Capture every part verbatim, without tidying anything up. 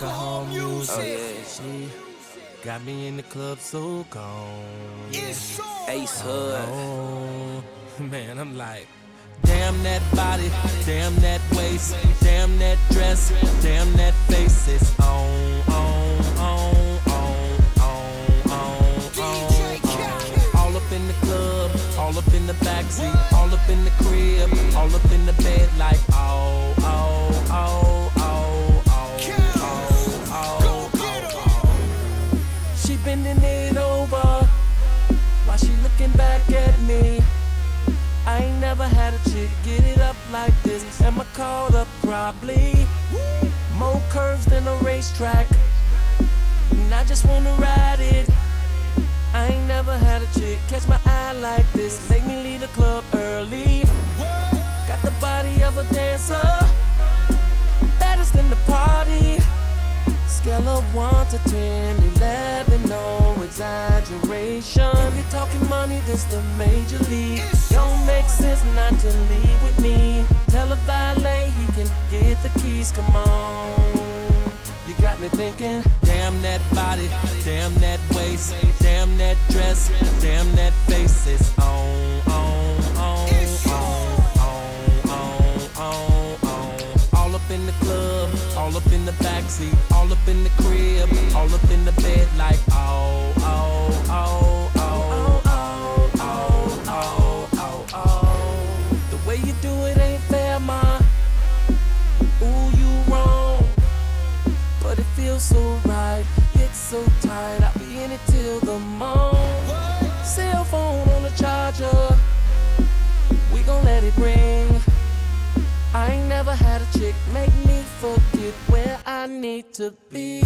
alcohol music. Oh, yeah. She got me in the club so gone. Yeah. Ace Hood. Oh, man, I'm like, damn that body, damn that waist, damn that dress, damn that face. It's on, on, on, on, on, on, on. All up in the club, all up in the backseat, all up in the crib, all up in the bed, like oh, oh, oh, oh, oh, oh, oh, oh. She bending it over while she looking back at me. I ain't never had a chick get it up like this. Am I caught up? Probably. More curves than a racetrack, and I just wanna ride it. I ain't never had a chick catch my eye like this. Make me leave the club early. Got the body of a dancer, baddest in the party. Scale of one to ten, eleven, no exaggeration. You're talking money, this the major league. Don't make sense not to leave with me. Tell a valet he can get the keys, come on. You got me thinking, damn that body, damn that waist, damn that dress, damn that face. It's on, on, on, on, on, on, on. All up in the club, all up in the backseat, all up in the crib, all up in the bed, like oh, oh, oh, oh, oh, oh, oh, oh, oh. The way you do it ain't fair, ma. Ooh, you wrong, but it feels so right. It's so tight, I'll be in it till the morn. Cell phone on the charger, we gon' let it ring. I ain't never had a chick make me forget where I need to be.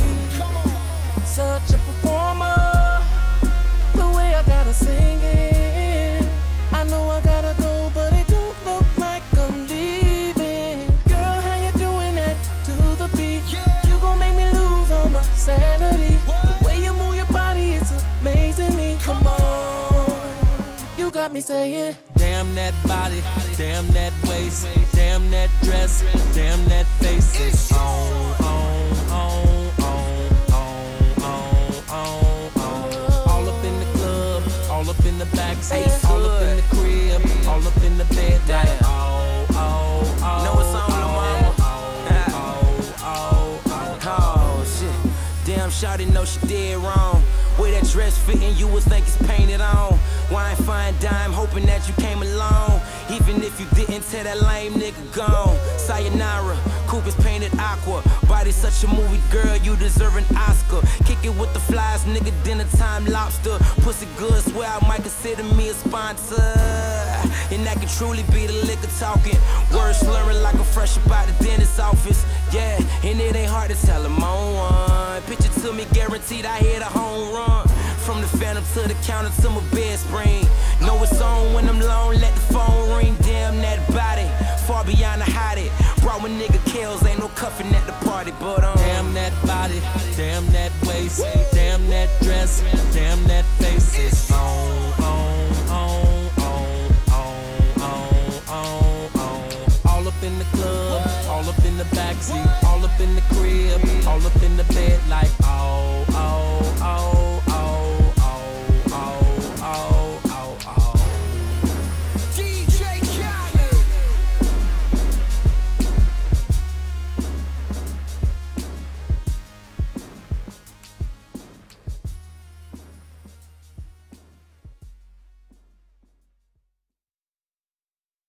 Such a performer, the way I gotta sing it. I know I gotta go, but it don't look like I'm leaving. Girl, how you doing that to the beat? You gon' make me lose all my sanity. The way you move your body, it's amazing me. Come on, you got me saying, damn that body, damn that waist, damn that dress, damn that face. It's on, on, on, on, on, on, on, on. All up in the club, all up in the backseat, all up in the crib, all up in the bed, like oh, oh, oh. Know it's on, little mama. Oh, oh, oh, oh, shit. Damn, shawty know she did wrong. Way that dress fitting, you would think it's painted on. Wine, fine dime, hoping that you came along. Even if you didn't, tell that lame nigga gone. Sayonara, coupe is painted aqua. Body such a movie, girl, you deserve an Oscar. Kick it with the flies, nigga, dinner time lobster. Pussy good, swear I might consider me a sponsor. And that can truly be the liquor talking. Words slurring like a fresh up out the dentist's office. Yeah, and it ain't hard to tell I'm on one. Picture to me, guaranteed I hit a home run. From the phantom to the counter to my bed spring. Know it's on when I'm alone, let the phone ring. Damn that body, far beyond the hide it. Brought my nigga kills, ain't no cuffing at the party, but um damn that body, damn that waist, damn that dress, damn that face. It's on, on, on, on, on, on, on, on. All up in the club, all up in the backseat, all up in the crib, all up in the bed, like